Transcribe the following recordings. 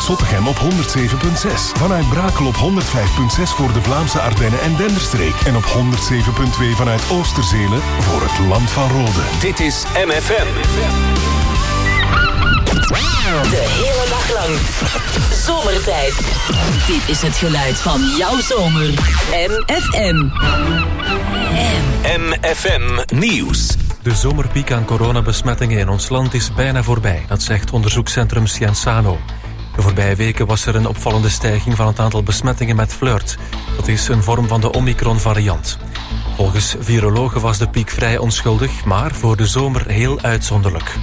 Vanuit Zottegem op 107.6. Vanuit Brakel op 105.6 voor de Vlaamse Ardennen en Denderstreek. En op 107.2 vanuit Oosterzelen voor het Land van Rode. Dit is MFM. De hele dag lang. Zomertijd. Dit is het geluid van jouw zomer. MFM. MFM Nieuws. De zomerpiek aan coronabesmettingen in ons land is bijna voorbij. Dat zegt onderzoekscentrum Scienzano. De voorbije weken was er een opvallende stijging van het aantal besmettingen met flirt. Dat is een vorm van de Omicron-variant. Volgens virologen was de piek vrij onschuldig, maar voor de zomer heel uitzonderlijk.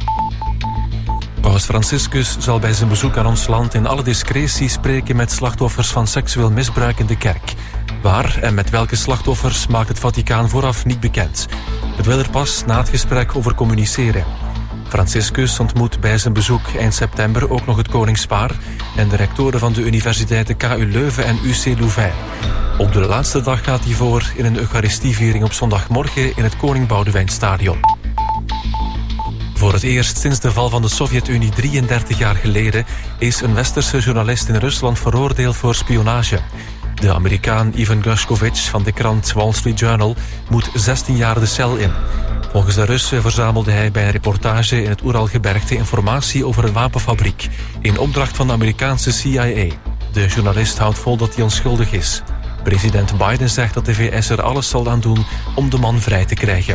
Paus Franciscus zal bij zijn bezoek aan ons land in alle discretie spreken met slachtoffers van seksueel misbruik in de kerk. Waar en met welke slachtoffers maakt het Vaticaan vooraf niet bekend. Het wil er pas na het gesprek over communiceren. Franciscus ontmoet bij zijn bezoek eind september ook nog het koningspaar en de rectoren van de universiteiten KU Leuven en UC Louvain. Op de laatste dag gaat hij voor in een eucharistieviering op zondagmorgen in het Koning Boudewijnstadion. Voor het eerst sinds de val van de Sovjet-Unie 33 jaar geleden is een westerse journalist in Rusland veroordeeld voor spionage. De Amerikaan Ivan Gershkovich van de krant Wall Street Journal moet 16 jaar de cel in. Volgens de Russen verzamelde hij bij een reportage in het Oeralgebergte informatie over een wapenfabriek in opdracht van de Amerikaanse CIA. De journalist houdt vol dat hij onschuldig is. President Biden zegt dat de VS er alles zal aan doen om de man vrij te krijgen.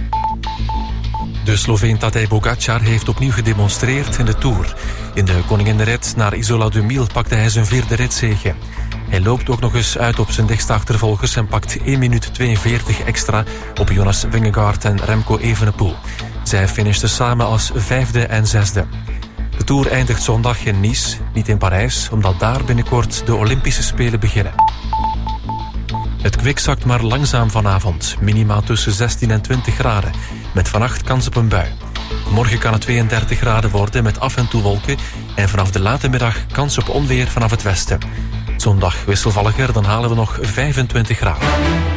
De Sloveen Tadej Pogačar heeft opnieuw gedemonstreerd in de Tour. In de koninginnenrit naar Isola 2000 pakte hij zijn 4e ritzege. Hij loopt ook nog eens uit op zijn dichtste achtervolgers en pakt 1 minuut 42 extra op Jonas Vingegaard en Remco Evenepoel. Zij finishten samen als 5e en 6e. De Tour eindigt zondag in Nice, niet in Parijs, omdat daar binnenkort de Olympische Spelen beginnen. Het kwik zakt maar langzaam vanavond, minima tussen 16 en 20 graden, met vannacht kans op een bui. Morgen kan het 32 graden worden met af en toe wolken en vanaf de late middag kans op onweer vanaf het westen. Zondag wisselvalliger, dan halen we nog 25 graden.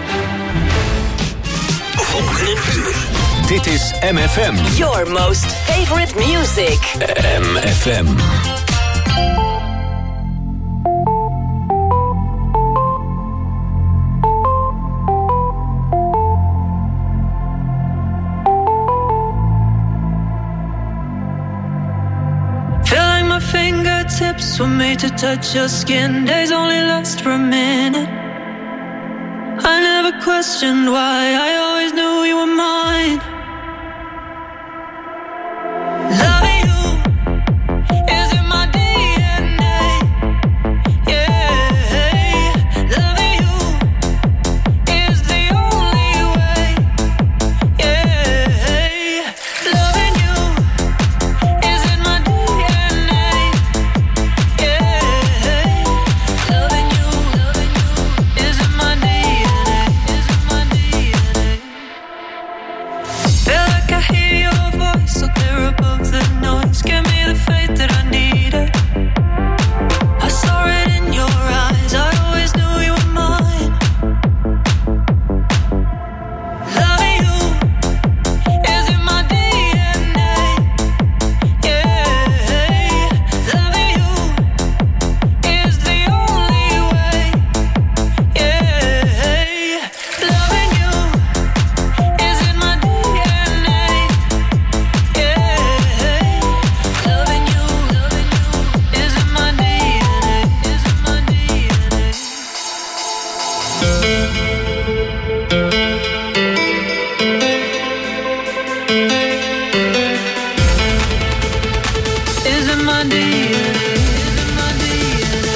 Dit is MFM. Your most favorite music. MFM. Fingertips were made to touch your skin. Days only last for a minute. I never questioned why. I always knew you were mine. Loving you is in my DNA. Yeah, loving you is the only way. Yeah, loving you is in my DNA. Give me the faith that I needed. I saw it in your eyes. I always knew you were mine. Loving you is in my DNA. Yeah, loving you is the only way. Yeah, loving you is in my DNA. Yeah. Loving you is in my DNA, is in my DNA. Is in my DNA, is in my DNA.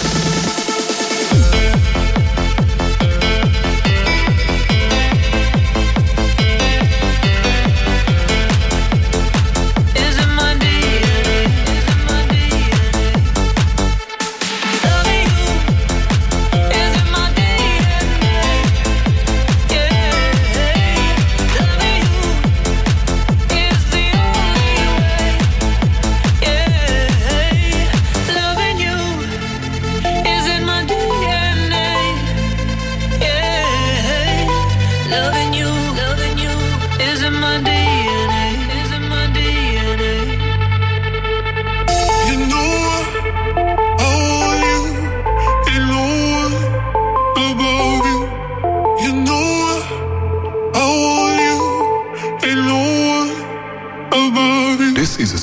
Is in my DNA, is in my DNA. Loving you is in my DNA. Yeah, loving you is the only way. Yeah,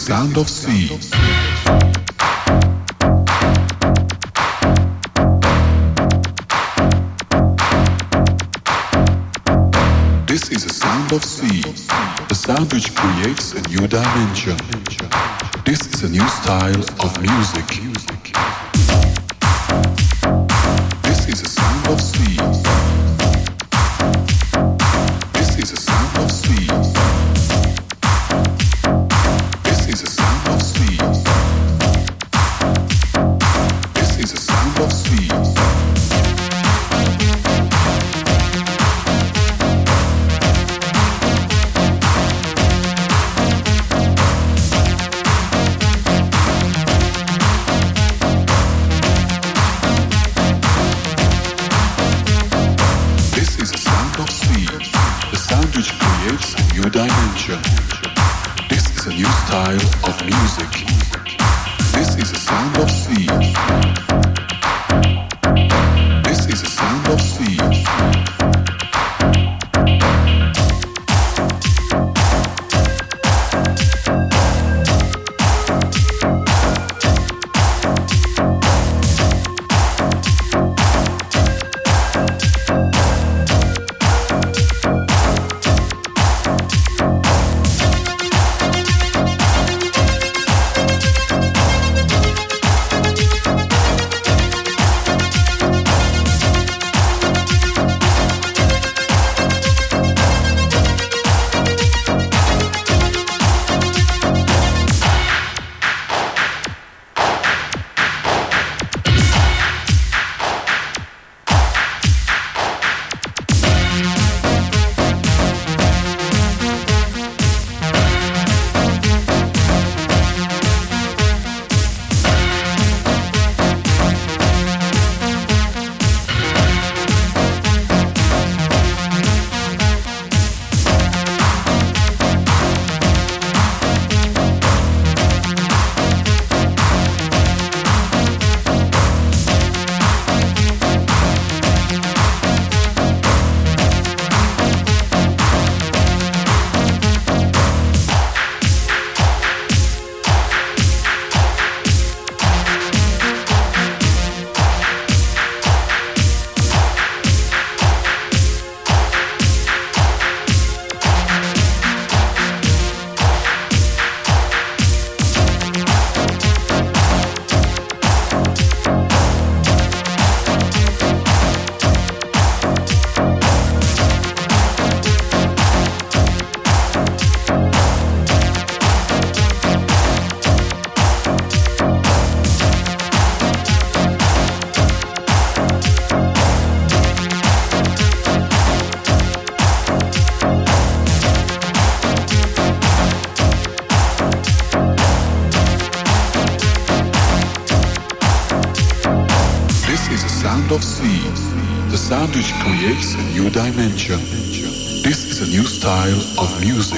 sound of sea. This is a sound of sea, a sound which creates a new dimension. This is a new style of music. This is a sound of sea. This is a sound of sea. This is a sound of sea. This is a sound of sea. Dimension. This is a new style of music. This is a sound of sea. This is a sound of sea. of sea, the sound which creates a new dimension. This is a new style of music.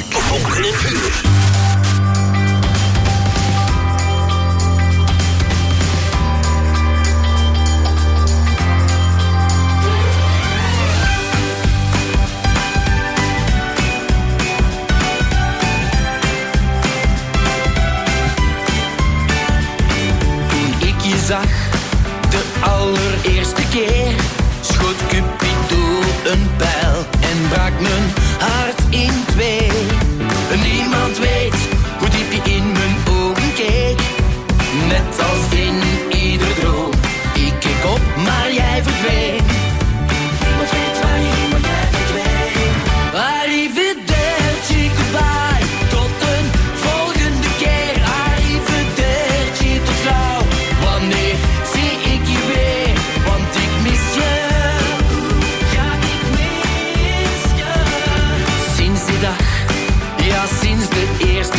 Zag de allereerste keer schoot Cupido een pijl en brak mijn hart in twee. Niemand weet hoe diep je in mijn ogen keek, net als in ieder droom. Ik keek op, maar jij verdween. Wat weet waar je heen, maar jij verdween. Arrivederci, goodbye, tot een volgende keer. Arrivederci, tot gauw. Wanneer zie ik je weer? Want ik mis je. Ja, ik mis je. Sinds die dag, ja, sinds de eerste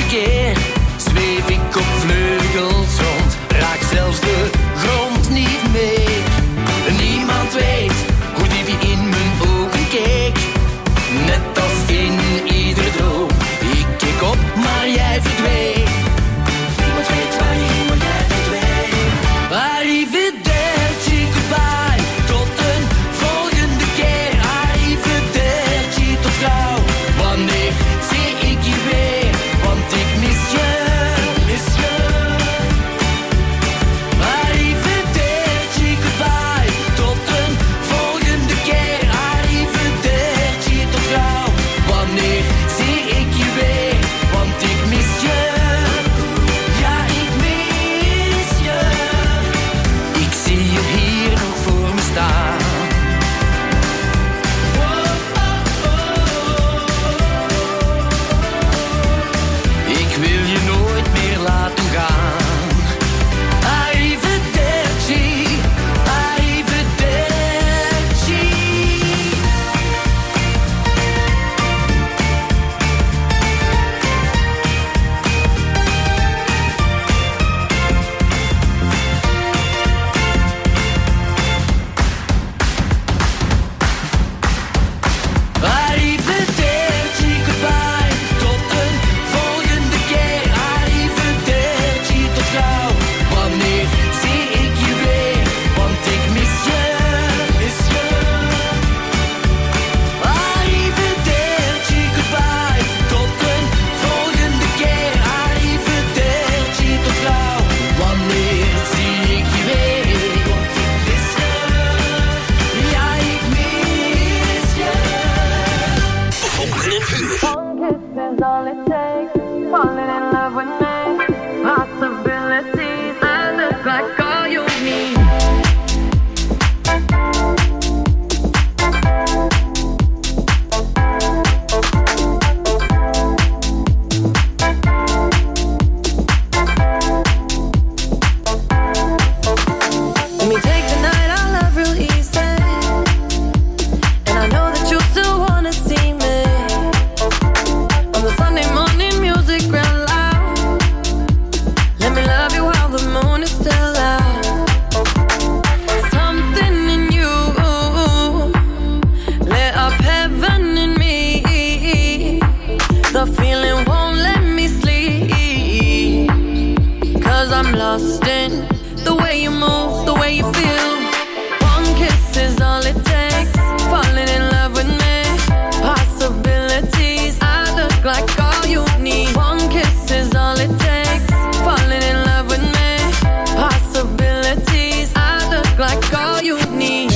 'Cause I'm lost in the way you move, the way you feel. One kiss is all it takes. Falling in love with me. Possibilities, I look like all you need. One kiss is all it takes. Falling in love with me. Possibilities, I look like all you need.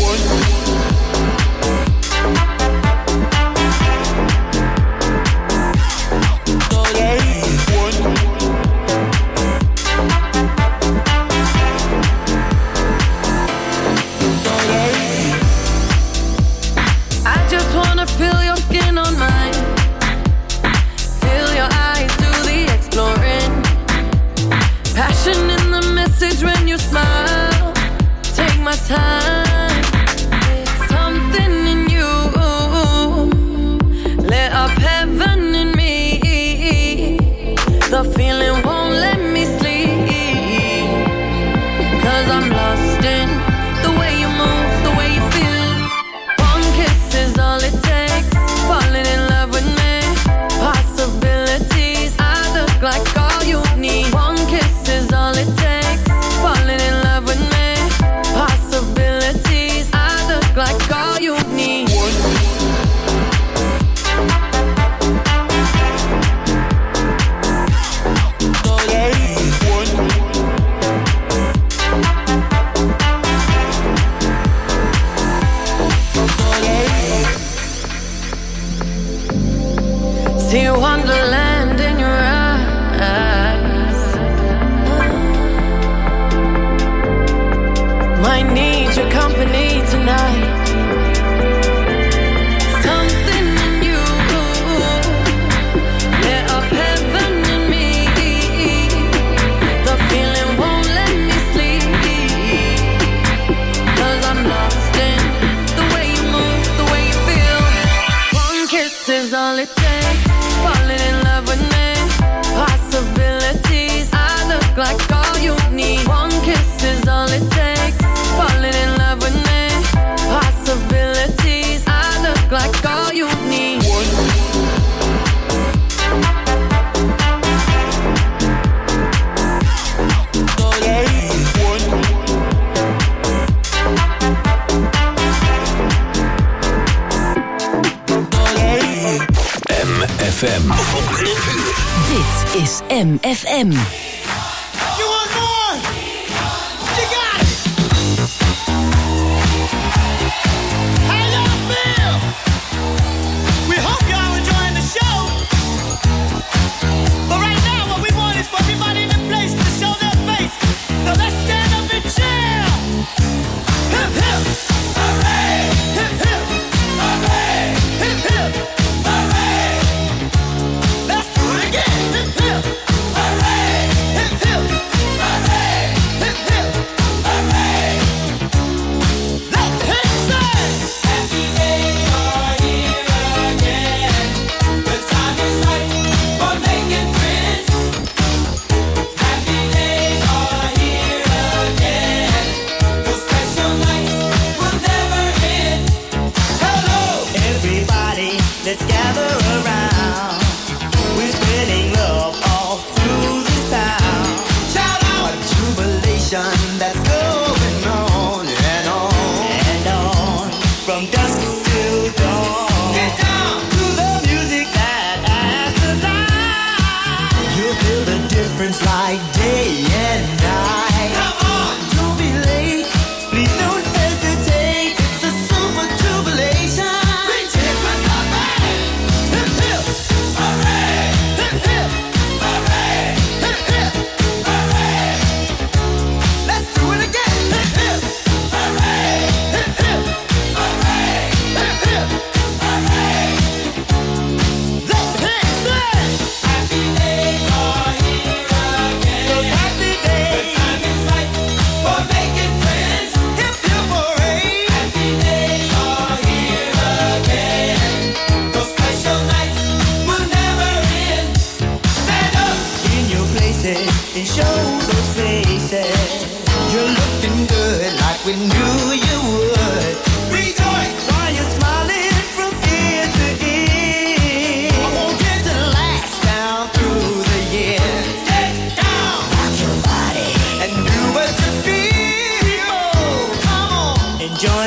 Feel your skin on mine. Feel your eyes do the exploring. Passion in the message when you smile. Take my time. Something in you lit up heaven in me. The feeling won't let me sleep. 'Cause I'm lost in the way you move, the way you feel. One kiss is all it takes. Falling in love with me. Possibilities, I look like all you need. One kiss is all it takes. Falling in love with me. Possibilities, I look like all you need. See wonderland in your eyes. Might need your company tonight. Something in you lit up heaven in me. The feeling won't let me sleep. 'Cause I'm lost in the way you move, the way you feel. One kiss is all it takes. Falling in love with me. Possibilities, I look like all you need. One kiss is all it takes. Falling in love with me. Possibilities, I look like all you need. MFM. Dit is MFM. You want more? You got it! How y'all feel? We hope y'all enjoying the show. But right now what we want is for everybody in the place to show their face. So let's stand up and cheer! Hip hip! Hooray! Hip hip! Hooray! Hip hip! Hooray! Let's do it again! Hip hip! Hooray! Hip hip! Hooray! Hip hip! Hooray! Let's hit say! Happy days are here again. The time is right for making friends. Happy days are here again. Those special nights will never end. Hello! Everybody, let's gather around. We're spreading love all through this town. Shout out! A jubilation that's going on and on and on from dusk till dawn. Get down! To the music that adds the light. You'll feel the difference like day and night. Come on! Don't be late, please don't hesitate. It's a super jubilation. Reach it with the band! Hip hip! Hooray! Hip hip! Hooray! Hip hip! Hooray! Let's do it again! Hip hip! Hooray! Hip hip! Hooray! Hip hip! Hooray! Let's hit say! Happy days are here again. Those happy The days. time is right for making friends. Hip hip hooray. Happy days are here again. Those special nights will never end. Stand up! In your places and show those faces. You're looking good like we knew you would. Rejoice! While you're smiling from ear to ear. I want it to last down through the years. Get down! Rock your body.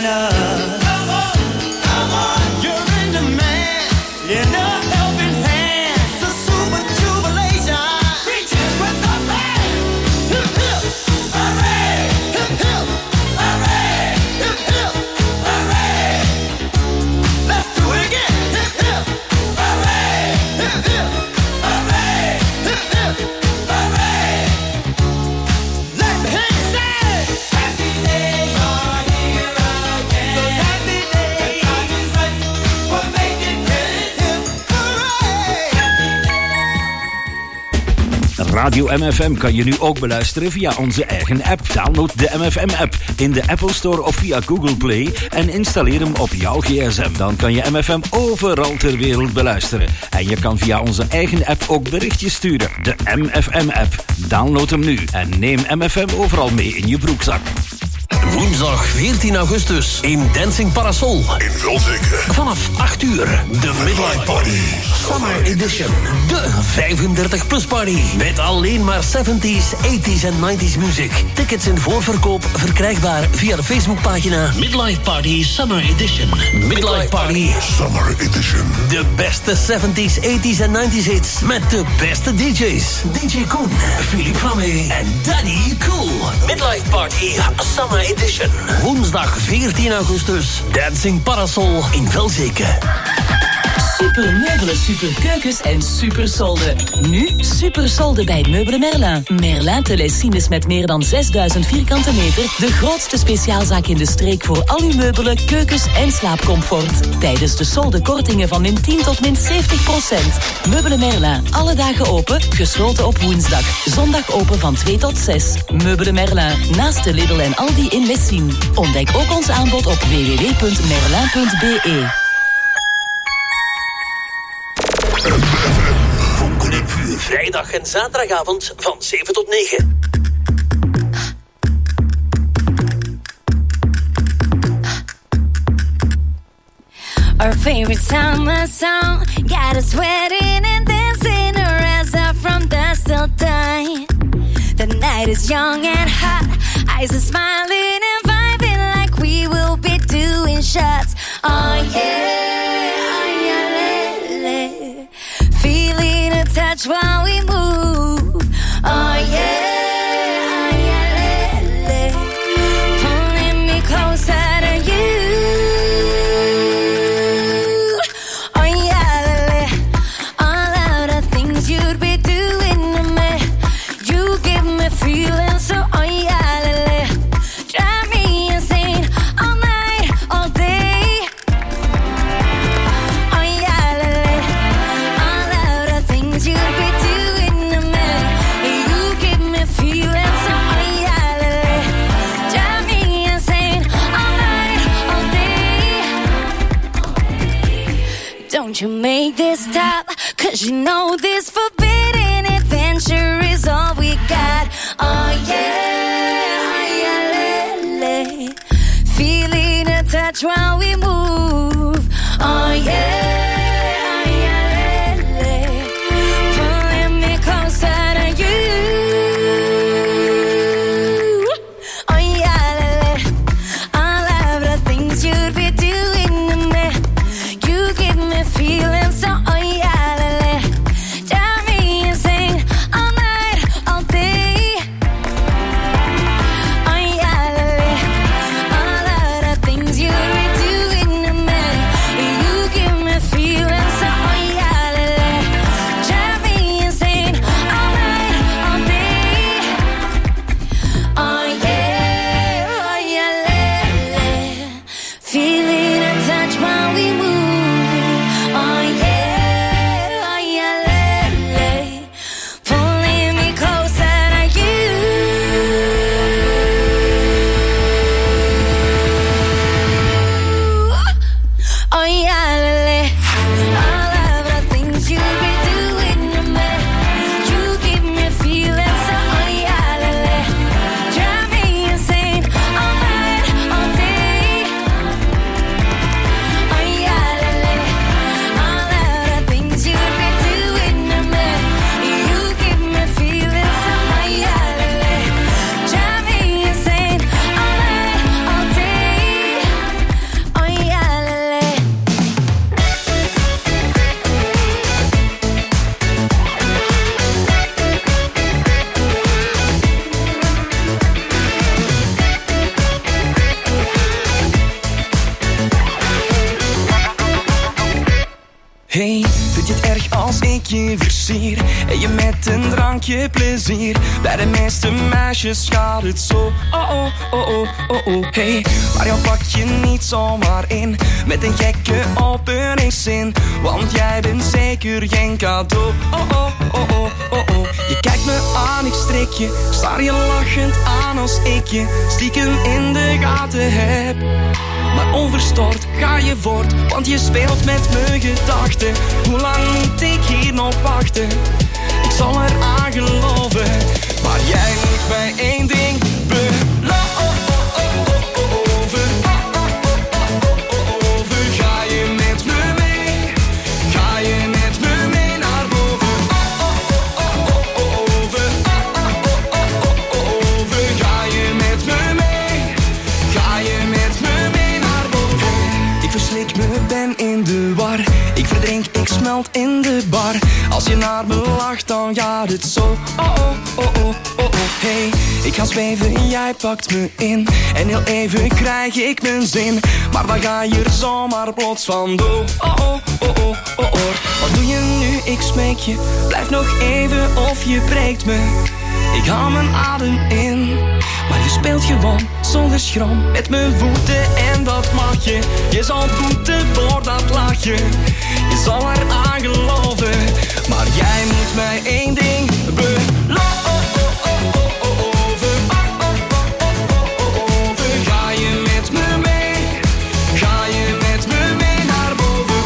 us. Come on, you're in demand. Lend a helping hand. It's a super jubilation. Reaching with the band. Hip hip, hooray! Hip hip, hooray! Hip hip, hooray! Let's do it again. Hip hip, hooray! Hip hip, hooray! Hip hip, hooray! Let me hear you say, happy days are here again. Those happy days, the time is right for making hip hip, hooray! Radio MFM kan je nu ook beluisteren via onze eigen app. Download de MFM-app in de Apple Store of via Google Play en installeer hem op jouw gsm. Dan kan je MFM overal ter wereld beluisteren. En je kan via onze eigen app ook berichtjes sturen. De MFM-app. Download hem nu en neem MFM overal mee in je broekzak. Woensdag 14 augustus in Dancing Parasol. In Vulzeke. Vanaf 8 uur. De Midlife Party Summer Edition. De 35-plus party. Met alleen maar 70s, 80s en 90s muziek. Tickets in voorverkoop verkrijgbaar via de Facebookpagina Midlife Party Summer Edition. Midlife Party Summer Edition. De beste 70s, 80s en 90s hits. Met de beste DJ's. DJ Koen, Philippe Flamme en Danny Cool. Midlife Party Summer Edition. Woensdag 14 augustus. Dancing Parasol in Velzeke. Super meubelen, super keukens en super solden. Nu super solden bij Meubles Merlin. Merlin Telesines met meer dan 6000 vierkante meter. De grootste speciaalzaak in de streek voor al uw meubelen, keukens en slaapcomfort. Tijdens de solden kortingen van min 10 tot min 70%. Meubles Merlin, alle dagen open, gesloten op woensdag. Zondag open van 2 tot 6. Meubles Merlin, naast de Lidl en Aldi in Lessien. Ontdek ook ons aanbod op www.merlin.be. Vonken en vuur. Vrijdag en zaterdagavond van 7 tot 9. Our favorite summer song got us sweating and dancing around up from dusk till dawn. The night is young and hot, eyes are smiling and vibing like we will be doing shots. Oh yeah, lele. Feeling a touch while we move. Oh yeah, lele. Pulling me closer to you. Oh yeah, lele. All of the things you'd be doing to me, you give me feeling so. Oh yeah, lele. Drive me insane all night, all day. Oh yeah, lele. All of the things you'd be doing to me, you give me feeling so. Oh yeah, lele. Drive me insane all night, all day. Don't you make this stop, 'cause you know this forbidden adventure is all we got. Oh yeah, lele. Feeling a touch while we move. Oh yeah, lele. Pulling me closer to you. Oh yeah, lele. All of the things you'd be doing to me, you give me feeling so. Oh yeah, lele. Drive me insane all night, all day. Oh yeah, lele. All of the things you'd be doing. Hey, vind je het erg als ik je versier en je met een drankje plezier? Bij de meeste meisjes gaat het zo. Oh oh, oh oh, oh oh. Hey, maar jou pak je niet zomaar in met een gekke openingszin, want jij bent zeker geen cadeau. Oh oh, oh oh, oh oh. Je kijkt me aan, ik strik je, staar je lachend aan als ik je stiekem in de gaten heb. Maar onverstoord ga je voort, want je speelt met mijn gedachten. Hoe lang moet ik hier nog wachten? Ik zal er aan geloven, maar jij moet mij één ding beloven. Ga je met me mee? Ga je met me mee naar boven? Ga je met me mee? Ga je met me mee naar boven? Ik verslik me, ben in de war. Ik verdrink, ik smelt in de bar. Als je naar me lacht, dan gaat het zo. Oh oh, oh oh, oh oh. Hey, ik ga zweven, jij pakt me in. En heel even krijg ik mijn zin. Maar dan ga je er zomaar plots van door. Oh oh, oh oh, oh oh. Wat doe je nu, ik smeek je. Blijf nog even of je breekt me. Ik haal mijn adem in. Maar je speelt gewoon zonder schroom met mijn voeten en dat mag je. Je zal boeten voor dat lachje. Je zal er aan geloven, maar jij moet mij één ding beloven. Ga je met me mee? Ga je met me mee naar boven?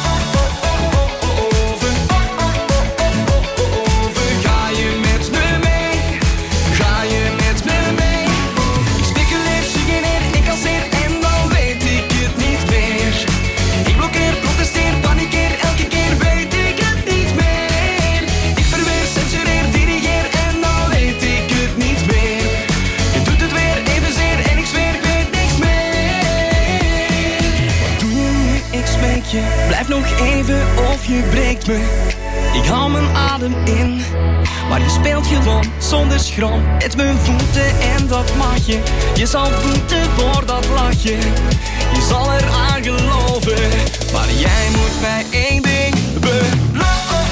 Ga je met me mee? Ga je met me mee? Ik speculeer, suggereer, ik calceer en dan weet ik het niet meer. Ik blokkeer, protesteer, panikeer, elke keer weet ik het niet meer. Ik verweer, censureer, dirigeer en dan weet ik het niet meer. Je doet het weer evenzeer en ik zweer, ik weet niks meer. Wat doe je nu, ik smeek je, blijf nog even of je breekt me. Ik haal mijn adem in, maar je speelt gewoon zonder schroom met mijn voeten en dat mag je. Je zal boeten voor dat lachje. Je zal er aan geloven, maar jij moet mij één ding beloven.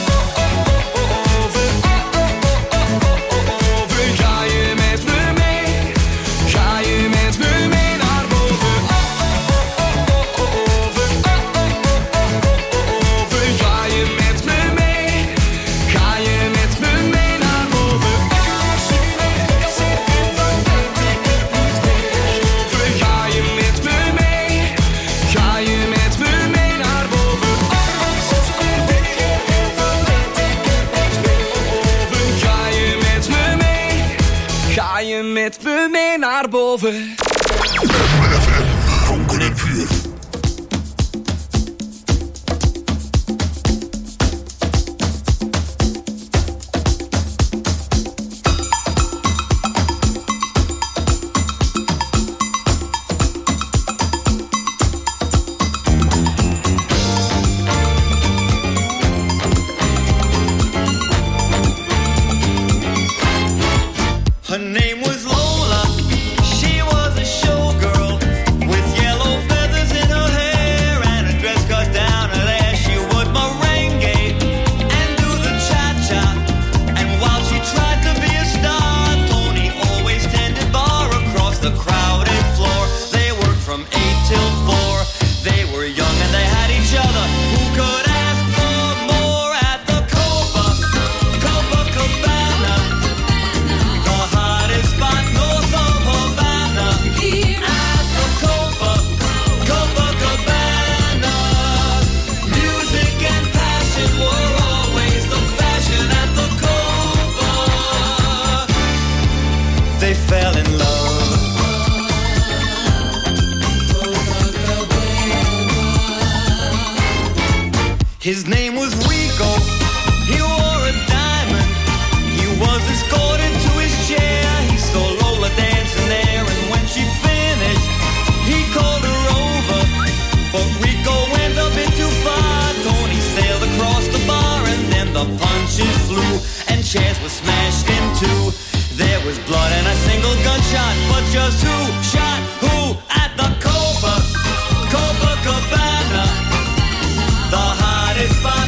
Ga je met me mee? Ga je met me mee naar boven? Ga je met me mee? Ga je met me mee naar boven? Ga je met me mee? Ga je met me mee naar boven? Ga je met me mee? Ga je met me mee naar boven? Vonken en vuur. Her name was Lola. She was a showgirl with yellow feathers in her hair and a dress cut down her there. She would merengue and do the cha-cha. And while she tried to be a star, Tony always tended bar across the crowded floor. They worked from 8 till 4. They were young and they had each other. Who could ask for more at the Copacabana? The hottest spot north of Havana. At the Copacabana. Music and passion were always the fashion at the Copa. They fell in love. His name was Rico. He wore a diamond. He was escorted to his chair. He saw Lola dancing there, and when she finished, he called her over. But Rico went a bit too far. Tony sailed across the bar, and then the punches flew, and chairs were smashed in two. There was blood and a single gunshot, but just who shot who at the Copacabana? The hottest spot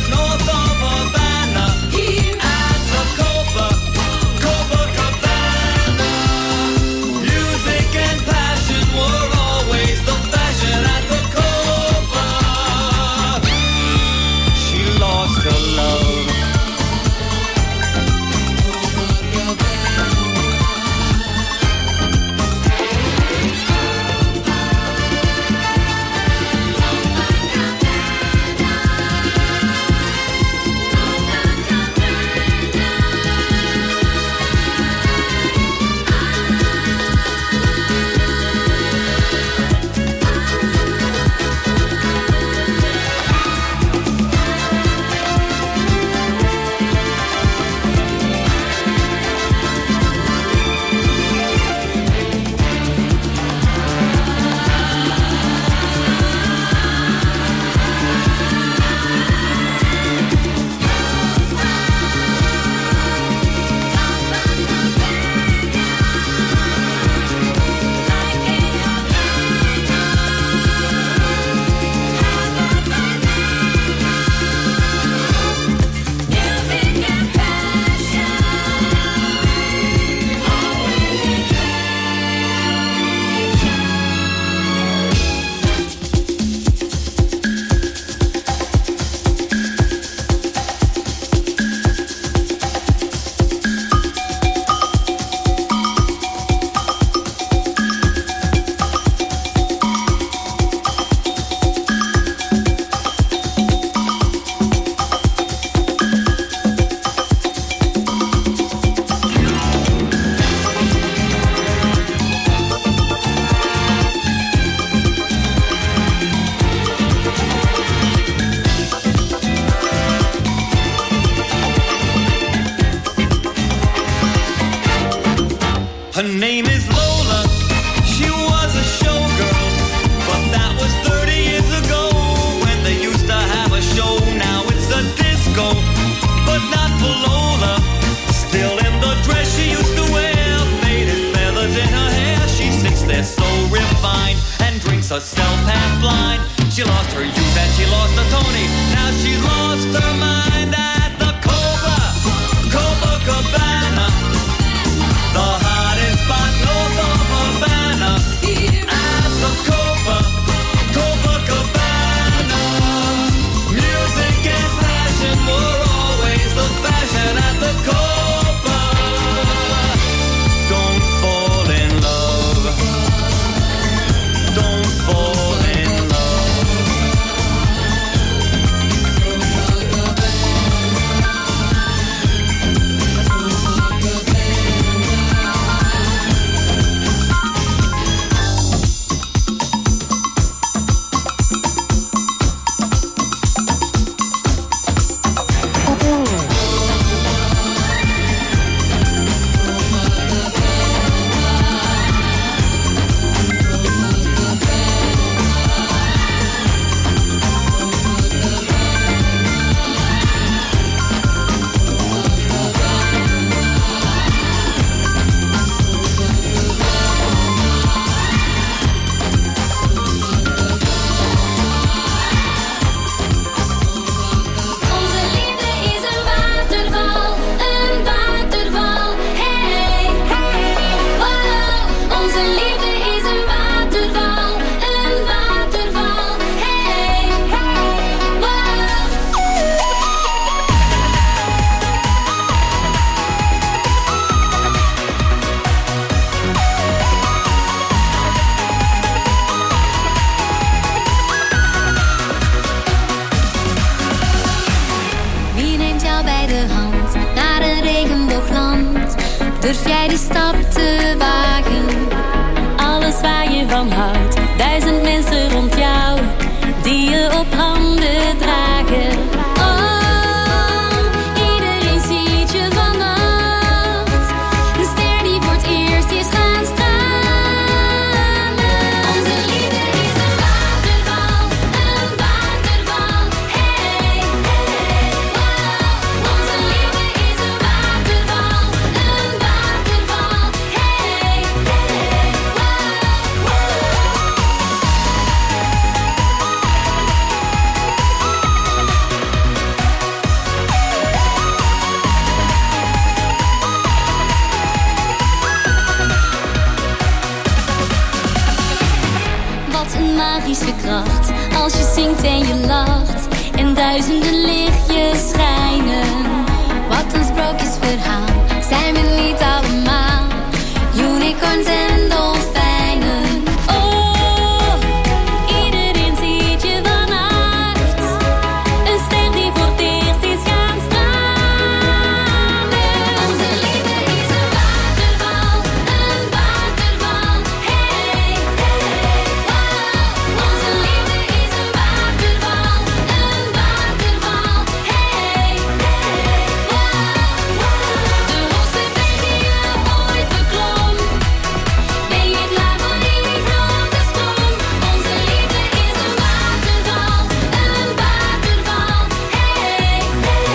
she was a showgirl, but that was 30 years ago when they used to have a show. Now it's a disco, but not for Lola. Still in the dress she used to wear, faded feathers in her hair. She sits there so refined and drinks herself half blind. She lost her youth and she lost her Tony. Now she lost her mind at the Copacabana, the hottest spot north of Havana. At the Copacabana, music and passion were always the fashion at the Copa. Don't fall in love. Don't fall in love. Durf jij die stap te wagen? Alles waar je van houdt, 1000 mensen rond jou, die je op handen dragen. Oh, iedereen ziet je vannacht, een ster die voor het eerst is gaan stralen. Onze liefde is een waterval, hey, hey, wow. Onze liefde is een waterval, hey, hey, Wat een magische kracht, als je zingt en je lacht en duizenden lichtjes schijnen. Wat een sprookjesverhaal, zijn we niet allemaal unicorns en dolfijnen? Oh, iedereen ziet je vannacht, een ster die voor het eerst is gaan stralen. Onze liefde is een waterval, hey, hey, wow. Onze liefde is een waterval, hey, hey, wow. De hoogste berg die je ooit beklom, ben je klaar voor die grote sprong? Onze liefde is een waterval, hey, hey,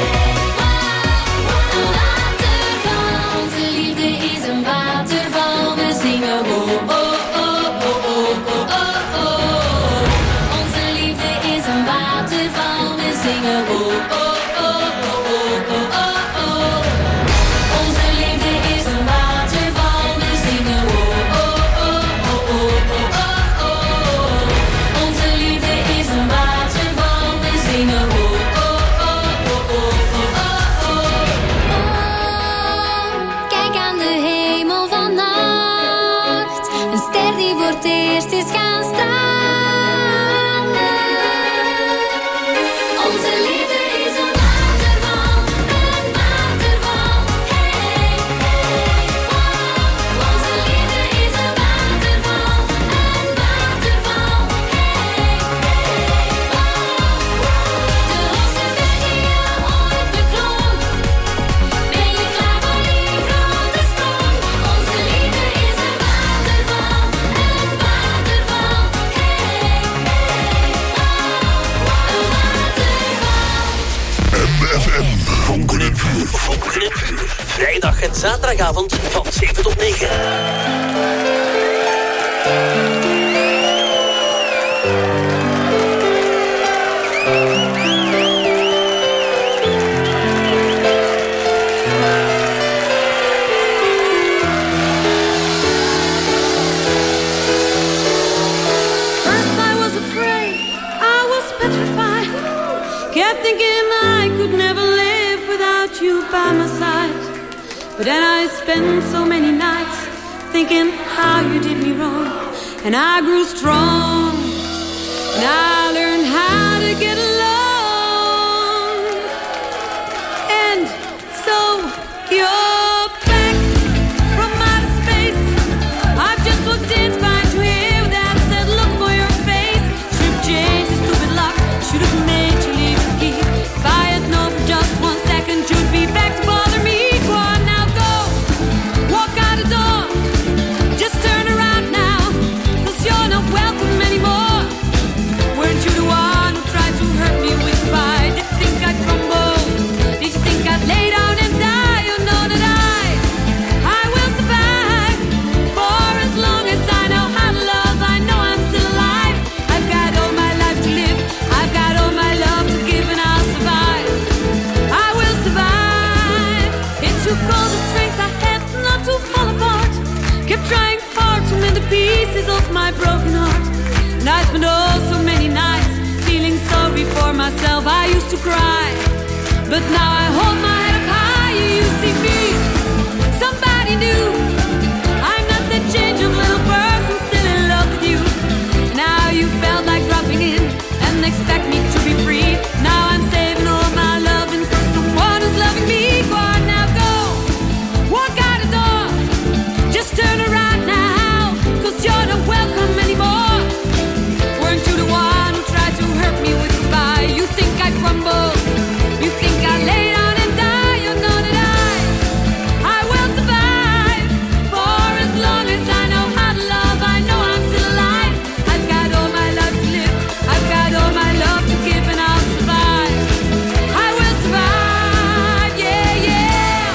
wow. Een waterval. Onze liefde is een waterval, we zingen oh, oh, oh, oh, oh, oh, oh, oh. Onze liefde is een waterval, we zingen oh, oh, oh, oh, oh, oh, oh. Onze liefde is een waterval, we zingen oh, oh, oh, oh, oh, oh, oh. Onze liefde is een waterval, we zingen oh, oh, oh, oh, oh, oh, oh. Kijk aan de hemel vannacht, een ster die voor het eerst is gaan stralen. Onze liefde is een waterval, hey, hey, wow. Onze liefde is een waterval, hey, hey, wow. De hoogste berg die je ooit beklom, ben je klaar voor die grote sprong? Onze liefde is een waterval, hey, hey, wow. en zaterdagavond van 7 tot 9. Kept thinking I could never live without you by my side. But then I spent so many nights thinking how you did me wrong. And I grew strong. And I learned how to get along. And so you're back from outer space. I've just walked in to find you here with that said look for your face. Should've changed the stupid lock. Should've made you leave. If I had known for just 1 second you'd be back to bother me. Go on now, go. Walk out the door. Just turn around now. 'Cause you're not welcome anymore. Weren't you the one who tried to hurt me with pride? Did you think I'd crumble? Did you think I'd lay down and die? You know that I will survive. For as long as I know how to love, I know I'm still alive. I've got all my life to live. I've got all my love to give, and I'll survive. I will survive. It took all the strength I had not to fall apart. Kept trying hard to mend the pieces of my broken heart. And I spent oh so many nights feeling sorry for myself. I used to cry, but now I hold my head up high. You see me, somebody new. I'm not that change of little person still in love with you. Now you felt like dropping in and expect me to be free. Now I'm saving all my loving for someone who's loving me. Go on now, go. Walk out the door. Just turn around now. 'Cause you're not welcome anymore. Weren't you the one who tried to hurt me with goodbye? You think I'd crumble? You think I'd lay down and die? You know that I will survive. For as long as I know how to love, I know I'm still alive. I've got all my life to live. I've got all my love to give, and I'll survive. I will survive, yeah, yeah.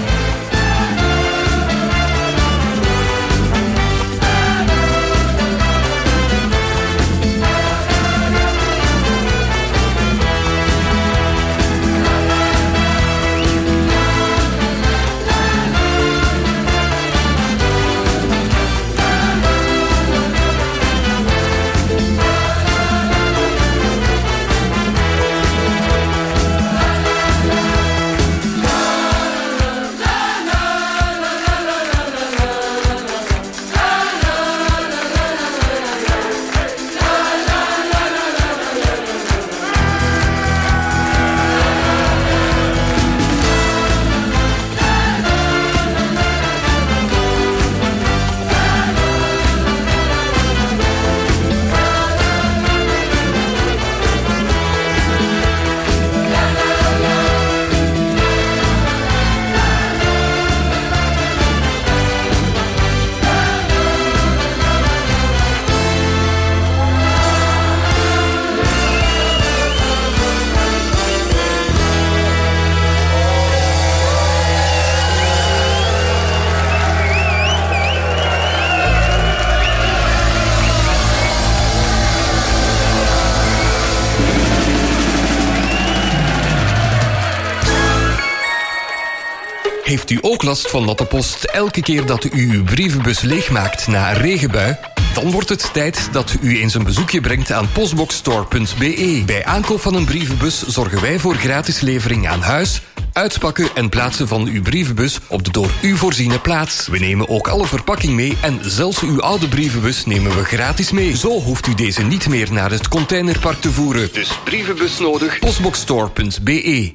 Heeft u ook last van natte post elke keer dat u uw brievenbus leegmaakt na een regenbui? Dan wordt het tijd dat u eens een bezoekje brengt aan postboxstore.be. Bij aankoop van een brievenbus zorgen wij voor gratis levering aan huis, uitpakken en plaatsen van uw brievenbus op de door u voorziene plaats. We nemen ook alle verpakking mee en zelfs uw oude brievenbus nemen we gratis mee. Zo hoeft u deze niet meer naar het containerpark te voeren. Dus brievenbus nodig, postboxstore.be.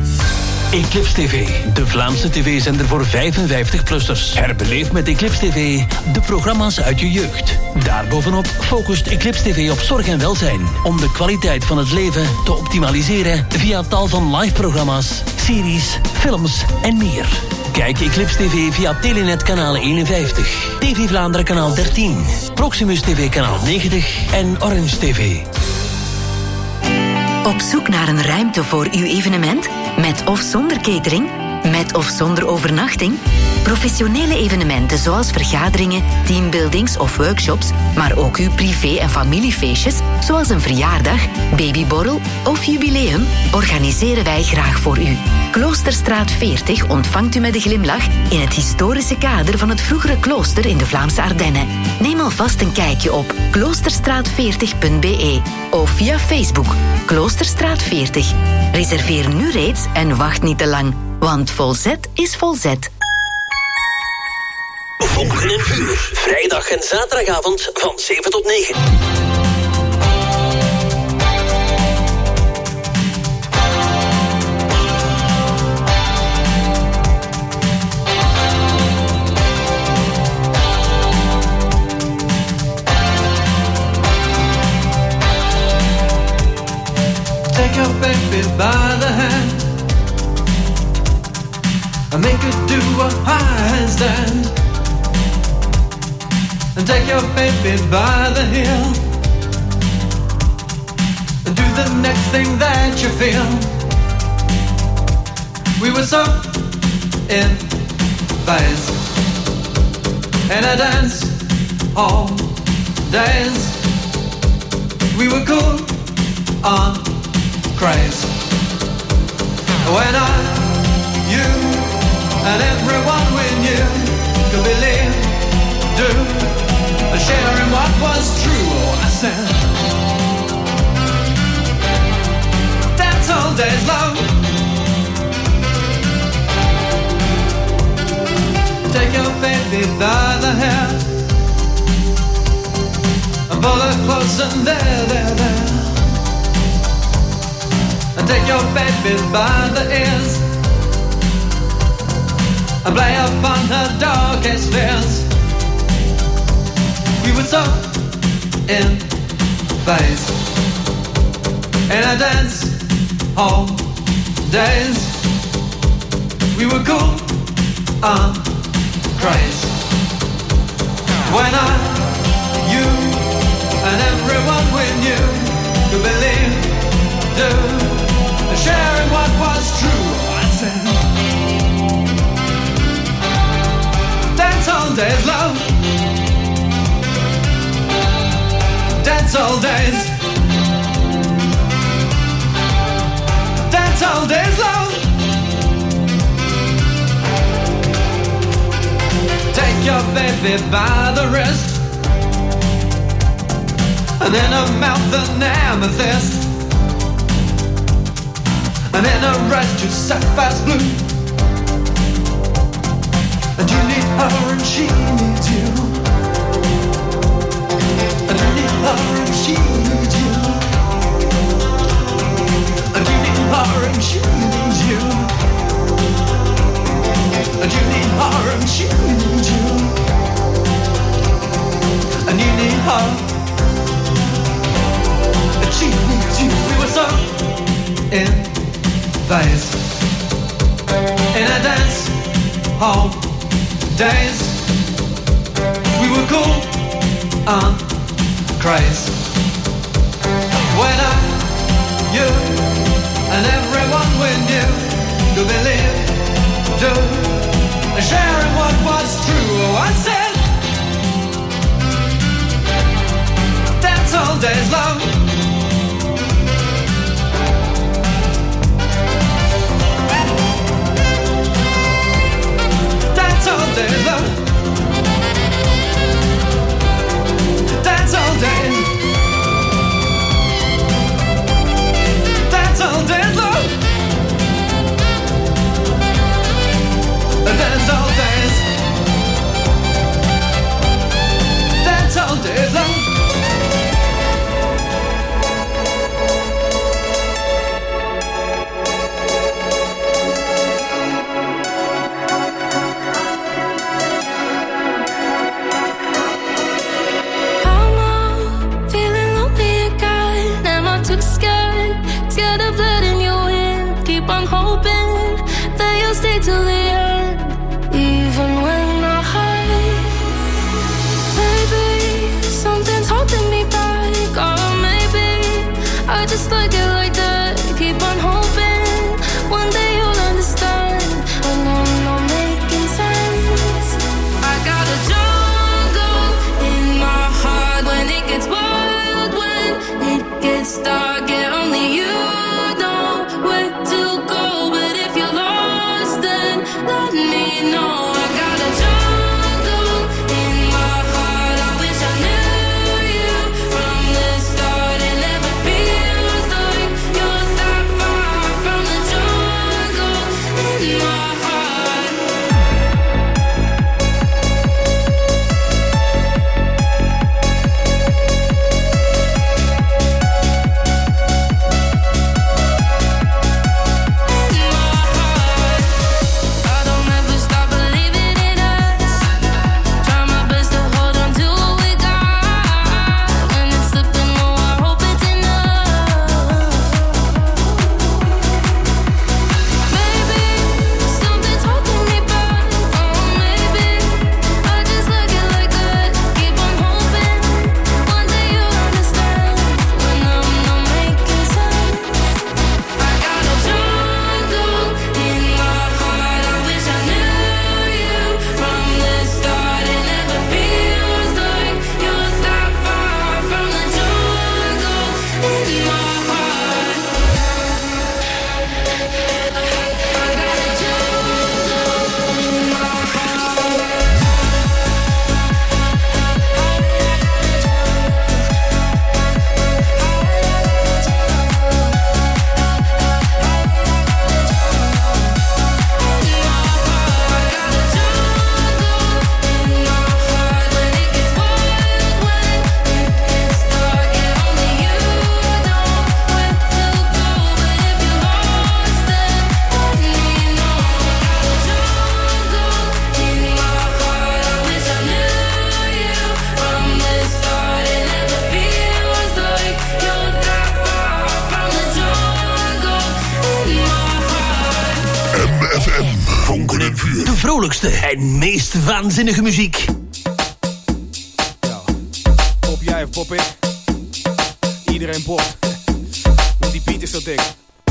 Eclipse TV, de Vlaamse tv-zender voor 55-plussers. Herbeleef met Eclipse TV de programma's uit je jeugd. Daarbovenop focust Eclipse TV op zorg en welzijn, om de kwaliteit van het leven te optimaliseren via tal van live-programma's, series, films en meer. Kijk Eclipse TV via Telenet kanaal 51, TV Vlaanderen kanaal 13, Proximus TV kanaal 90 en Orange TV. Op zoek naar een ruimte voor uw evenement? Met of zonder catering? Met of zonder overnachting? Professionele evenementen zoals vergaderingen, teambuildings of workshops, maar ook uw privé- en familiefeestjes, zoals een verjaardag, babyborrel of jubileum, organiseren wij graag voor u. Kloosterstraat 40 ontvangt u met een glimlach in het historische kader van het vroegere klooster in de Vlaamse Ardennen. Neem alvast een kijkje op kloosterstraat40.be of via Facebook Kloosterstraat 40. Reserveer nu reeds en wacht niet te lang, want Volzet is Volzet. Vonken en Vuur. Vrijdag en zaterdagavond van 7 tot 9. Take your baby by the hand and make her do a handstand. And take your baby by the heel and do the next thing that you feel. We were so in phase in a dance all days. We were cool on craze. When you and everyone we knew could believe, do, sharing what was true. Oh, I said, dance all days long. Take your baby by the hair and pull her close and there. And take your baby by the ears and play upon her darkest fears. We were so in phase in a dance hall days. We were cool on craze. When you and everyone we knew could believe, do, sharing what was true. I said, dance all days, love. Dance all days. Dance all days, love. Take your baby by the wrist and in her mouth an amethyst, and in her eyes two sapphires blue. And you need her and she needs you. And you need her and she needs you. And you need her and she needs you. And you need her and she needs you. And you need her and she needs you. We were so in phase in a dance hall days. We were cool on craze. When you and everyone we knew could believe, do, sharing what was true. Oh, I said, dance all days, love. Dance all days, love. Dance all days. Dance all days, love. Dance all days. vrolijkste en meest waanzinnige muziek. Pop jij of pop ik? Iedereen popt. Want die beat is zo dik.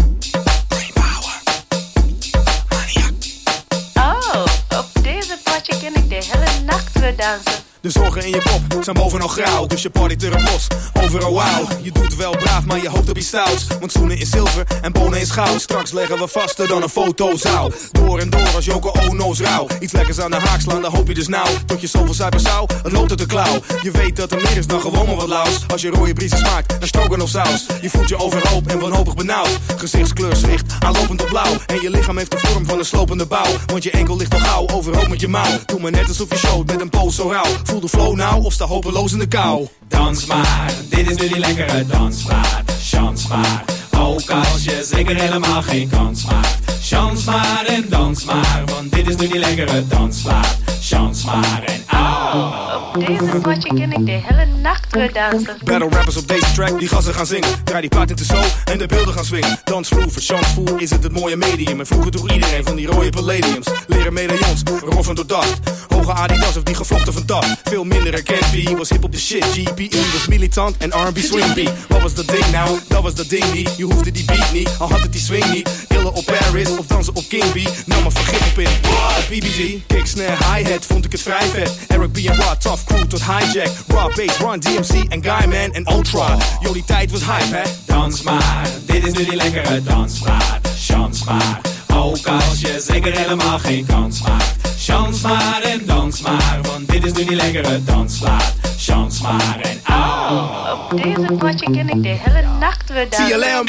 Oh, op deze potje ken ik de hele nacht weer dansen. De zorgen in je kop zijn bovenal grauw, dus je partyt erop los, overal wauw. Je doet wel braaf, maar je hoopt op iets stouts. Want zoenen is zilver en bonen is goud. Straks leggen we vaster dan een fotozaal. Door en door als Yoko Ono's rauw. Iets lekkers aan de haak slaan, dan hoop je dus nou. Tot je zoveel zuiper zou, het loopt uit de klauw. Je weet dat er meer is dan gewoon maar wat laus. Als je rode briezen smaakt, naar stroganoff saus. Je voelt je overhoop en wanhopig benauwd. Gezichtskleur zwicht, aanlopend op blauw. En je lichaam heeft de vorm van een slopende bouw. Want je enkel ligt al gauw, overhoop met je mouw. Doe maar net alsof je showt met een pose zo rauw. Voel de flow nou of sta hopeloos in de kou. Dans maar, dit is nu die lekkere dansplaat. Chans maar, ook als je zeker helemaal geen kans maakt. Chans maar en dans maar, want dit is nu die lekkere dansplaat. Chans maar en au. Op deze potje ken ik de hele nacht weer dansen. Battle rappers op deze track, die gassen gaan zingen. Draai die paard in de show en de beelden gaan swingen. Dansvloer, voor chansvoer is het mooie medium. En vroeger droeg iedereen van die rode palladiums. Leren medaillons, roffen door dacht. Hoge Adidas of die gevlochten van dag. Veel minder herkend, was hip op de shit. GPE was militant en R&B swing beat. Wat was dat ding nou? Dat was dat ding niet. Je hoefde die beat niet, al had het die swing niet. Illen op Paris of dansen op King B. Nou maar vergif op in. BBG, kick, snare, hi-hat, vond ik het vrij vet. Eric B en Rod, tough crew tot hijack. Raw bass, Run DMC en Guyman en Ultra. Yo, die tijd was hype, hè? Dans maar, dit is nu die lekkere dansplaat. Chans maar, ook als je zeker helemaal geen kans maakt. Chans maar en dans maar, want dit is nu die lekkere dansplaat. Chans maar en au. Op deze potje ken ik de hele nacht weer dansen. TLM.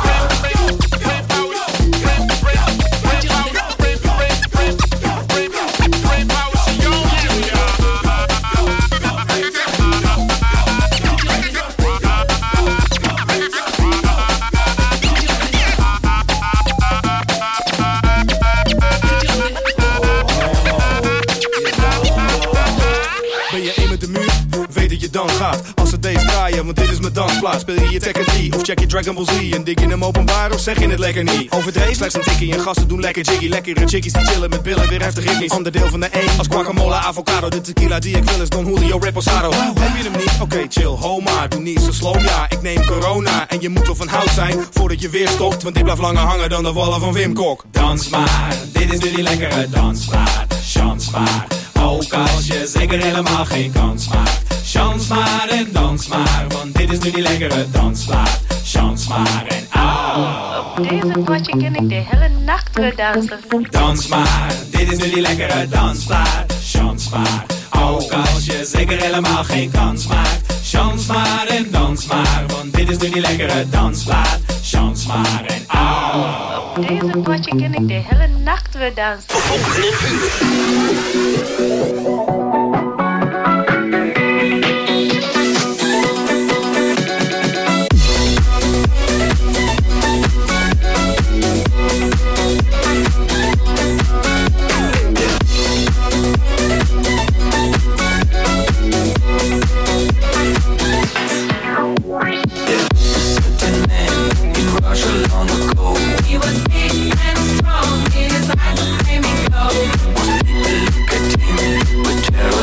Dan gaat, als het deze draaien, want dit is mijn dansplaats. Speel je Tekken 3 of check je Dragon Ball Z en dik je hem openbaar of zeg je het lekker niet? Overdreven, slechts een tikkie en gasten doen lekker jiggy. Lekkere chickies die chillen met billen, weer heftig ritmisch. Ander deel van de 1 als guacamole, avocado. De tequila die ik wil is Don Julio Reposado. Heb je hem niet? Oké, chill, ho maar, doe niet zo slow, ja. Ik neem corona en je moet wel van hout zijn voordat je weer stopt, want dit blijft langer hangen dan de wallen van Wim Kok. Dans maar, dit is nu die lekkere dansplaat. Chans maar, ook als je zeker helemaal geen kans maakt. Chans maar en dans maar, want dit is nu die lekkere dansplaat. Chans maar en au. Op deze potje ken ik de hele nacht weer dansen. Dans maar, dit is nu die lekkere dansplaat. Chans maar, ook als je zeker helemaal geen kans maakt. Chans maar en dans maar, want dit is nu die lekkere dansplaat. Chans maar en au. Op deze potje ken ik de hele nacht weer dansen. Volgende Terror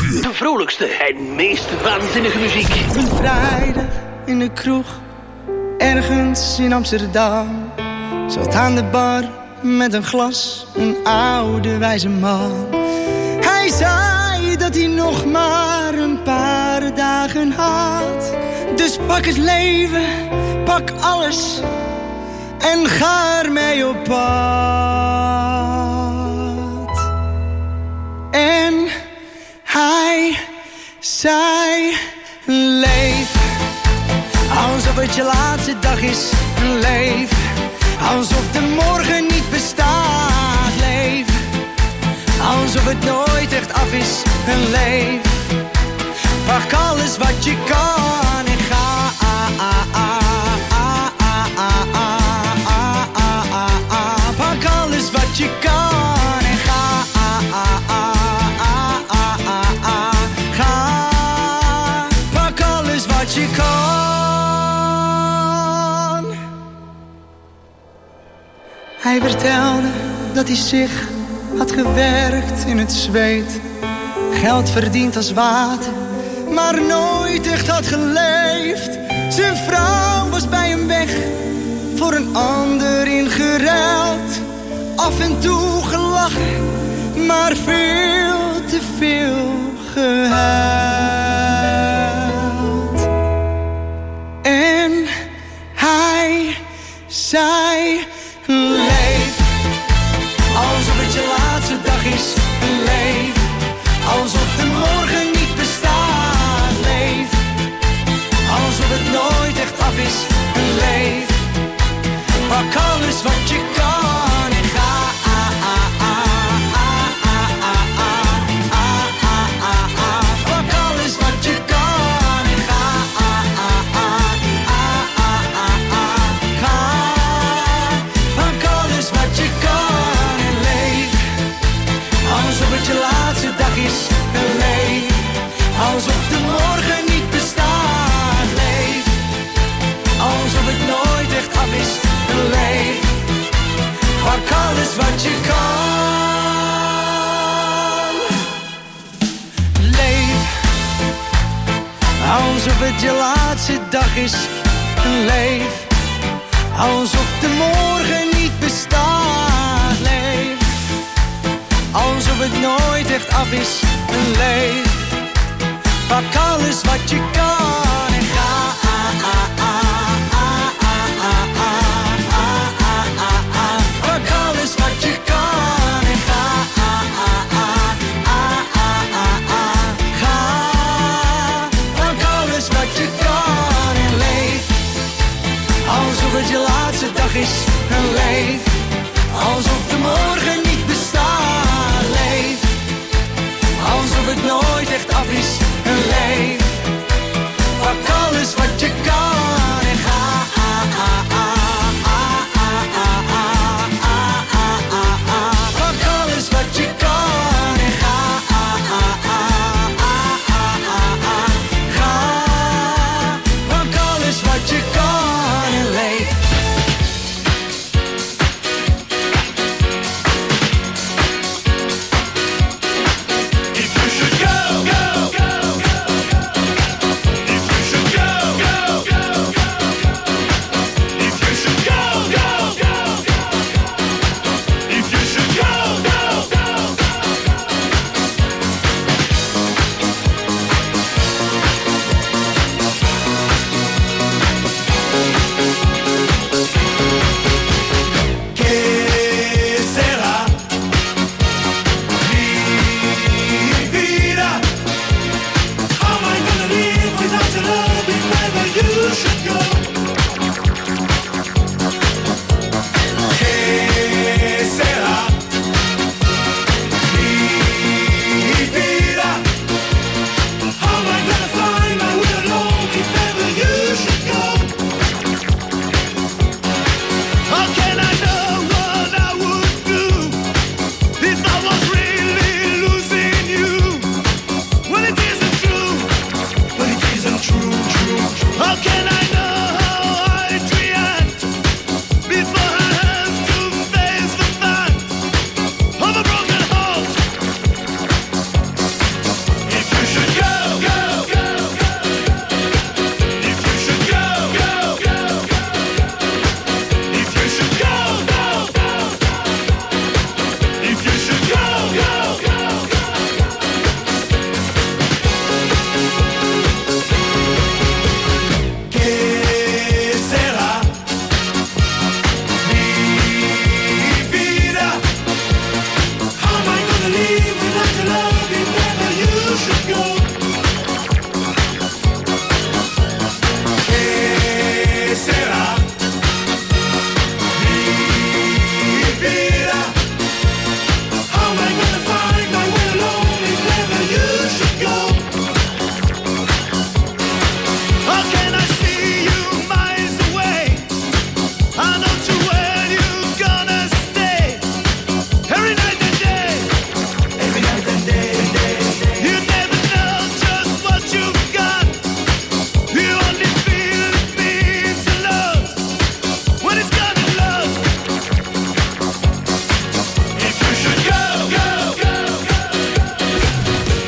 uur. De vrolijkste en meest waanzinnige muziek. Een vrijdag in de kroeg, ergens in Amsterdam. Zat aan de bar met een glas, een oude wijze man. Hij zei dat hij nog maar een paar dagen had. Dus pak het leven, pak alles en ga ermee op pad. En hij zei, leef alsof het je laatste dag is. Leef alsof de morgen niet bestaat. Leef alsof het nooit echt af is. Leef, pak alles wat je kan en ga. Pak alles wat je kan en ga. Ga, pak alles wat je kan. Hij vertelde dat hij zich had gewerkt in het zweet, geld verdiend als water, maar nooit echt had geleefd. Zijn vrouw was bij hem weg, voor een ander ingeruild. Af en toe gelachen, maar veel te veel gehuild. En hij zei, leef alsof het je laatste dag is. Leef alsof de morgen niet bestaat. Leef alsof het nooit echt af is. Leef, pak alles wat je kan en ga. Pak alles wat je kan en ga. Ga, pak alles wat je kan en leef alsof het je laatste dag is. Leef alsof de morgen niet bestaat. Leef alsof het nooit echt af is. Leef, pak alles wat je kan. Leef alsof het je laatste dag is. Leef alsof de morgen niet bestaat. Leef alsof het nooit echt af is. Leef, pak alles wat je kan en ga. Pak alles wat je kan en ga. Ga, pak alles wat je kan en leef alsof het je laatste dag is. Leef alsof de morgen niet bestaat. Leef alsof het nooit echt af is. Leef, pak alles wat je kan.